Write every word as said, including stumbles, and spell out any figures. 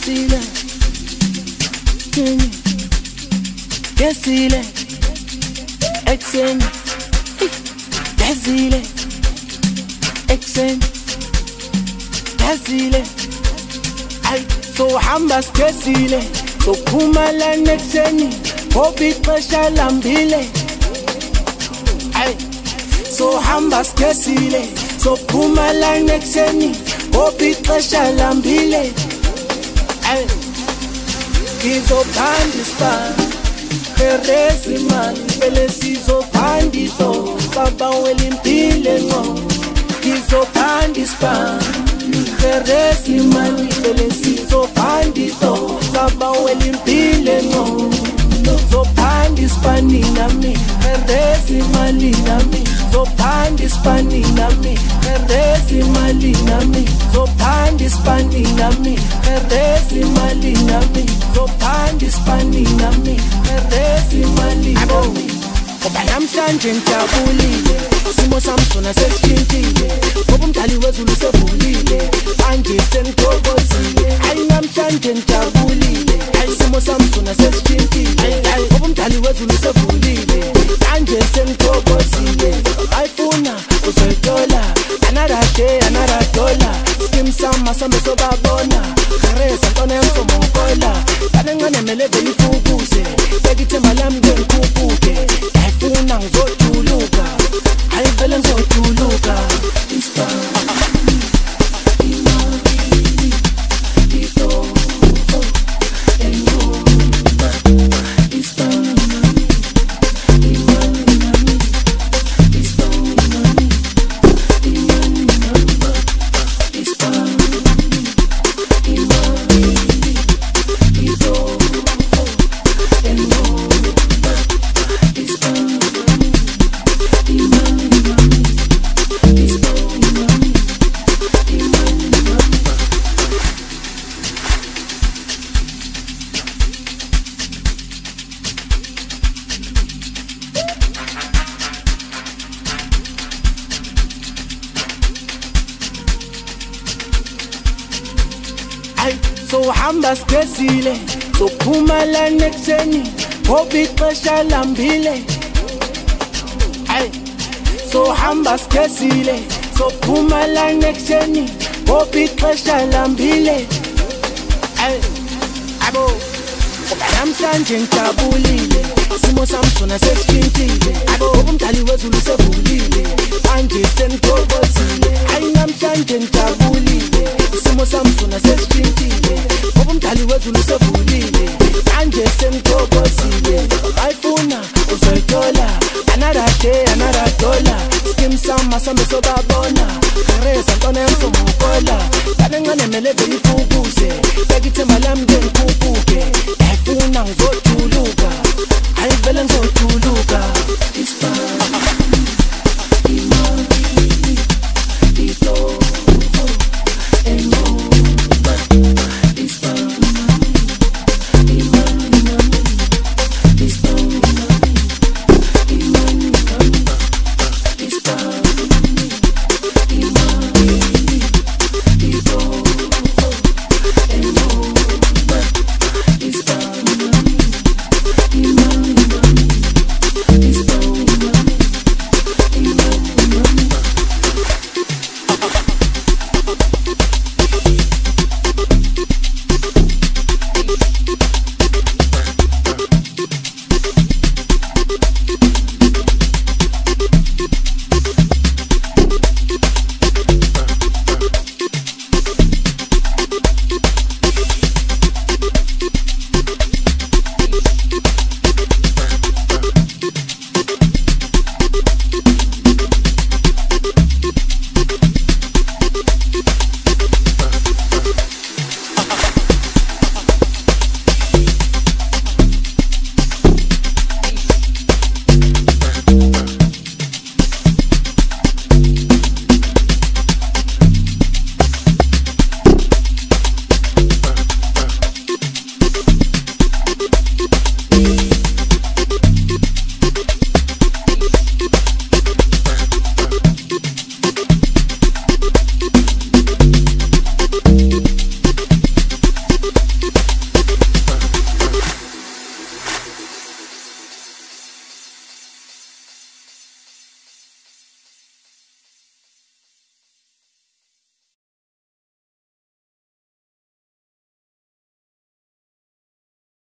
Kesile, Kenny, Kesile, Exen, Kesile, Exen, Kesile. Ay, so hambas Kesile, so kumala nexeni, hobi pressure lambile. Ay, so hambas Kesile, so kumala nexeni, hobi pressure lambile. Ay, kizo pandispa, keresi man, pele sizo pandito, baba welimpile no. Kizo pandispa, keresi man, pele sizo pandito, baba welimpile no. So pandispa ni nami, keresi mali nami. So pandispa ni nami, keresi mali nami. So pandispa ni nami, keresi mali nami. So pandispa ni nami, keresi mali nami. Ngoba namhlanje ngijabulile, simo sami sona sesishintshile, ngoba umdali wezulu sevulile, manje sengithokozile. Hayi namhlanje ngijabulile, hayi simo sami sona sesishintshile, ngoba umdali wezulu sevulile, manje sengithokozile. Ayifuna uzoyithola, another day, another dollar. Skim sama sami sobabona, kharesa ntona yamsomonkola, kanencane mele vele ifukuze, bekithemba lami ngikhuphuke. Ayifuna ngizojuluka, hayi vele ngizojuluka. Ispa so hambas Kesile, so kumala nexeni, hobi pressure lambile. Ay, so hambas Kesile, so kumala nexeni, hobi pressure lambile. Ay, abo, ngoba namhlanje ngijabulile, simo sami sona sesishintshile, abo umdali wezulu sevulile, manje sengithokozile. Hayi namhlanje ngijabulile, simo sami sona sesishintshile, ngoba umdali wezulu sevulile, manje sengithokozile. Ayifuna uzoyithola, another day, another dollar. Skim sama sami sobabona, kharesa ntona yamsomonkola, kanencane mele vele ifukuze, bekithemba lami ngikhuphuke. Ayifuna ngizojuluka, hayi vele ngizojuluka. Ispa